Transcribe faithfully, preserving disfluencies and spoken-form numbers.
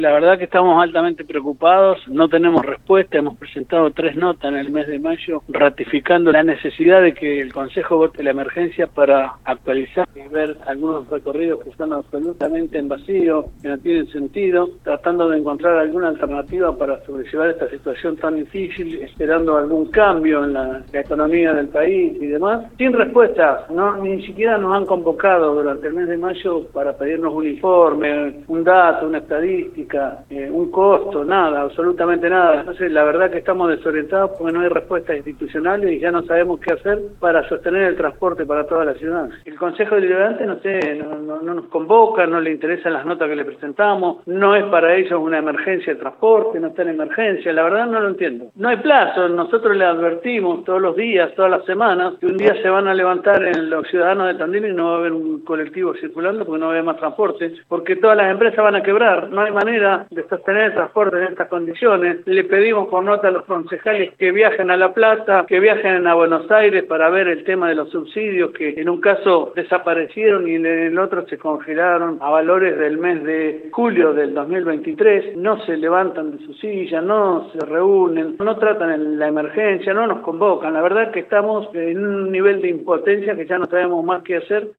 La verdad que estamos altamente preocupados, no tenemos respuesta, hemos presentado tres notas en el mes de mayo ratificando la necesidad de que el Consejo vote la emergencia para actualizar y ver algunos recorridos que están absolutamente en vacío, que no tienen sentido, tratando de encontrar alguna alternativa para sobrellevar esta situación tan difícil, esperando algún cambio en la, la economía del país y demás. Sin respuesta, no, ni siquiera nos han convocado durante el mes de mayo para pedirnos un informe, un dato, una estadística, Eh, un costo, nada, absolutamente nada. Entonces la verdad que estamos desorientados porque no hay respuestas institucionales y ya no sabemos qué hacer para sostener el transporte para toda la ciudad. El Consejo Deliberante, no sé, no, no, no nos convoca, no le interesan las notas que le presentamos, no es para ellos una emergencia de transporte, no está en emergencia, la verdad no lo entiendo. No hay plazo, nosotros le advertimos todos los días, todas las semanas, que un día se van a levantar en los ciudadanos de Tandil y no va a haber un colectivo circulando porque no va a haber más transporte, porque todas las empresas van a quebrar, no hay manera de sostener el transporte en estas condiciones. Le pedimos por nota a los concejales que viajen a La Plata, que viajen a Buenos Aires para ver el tema de los subsidios que en un caso desaparecieron y en el otro se congelaron a valores del mes de julio del dos mil veintitrés. No se levantan de su silla, no se reúnen, no tratan la emergencia, no nos convocan. La verdad que estamos en un nivel de impotencia que ya no sabemos más qué hacer.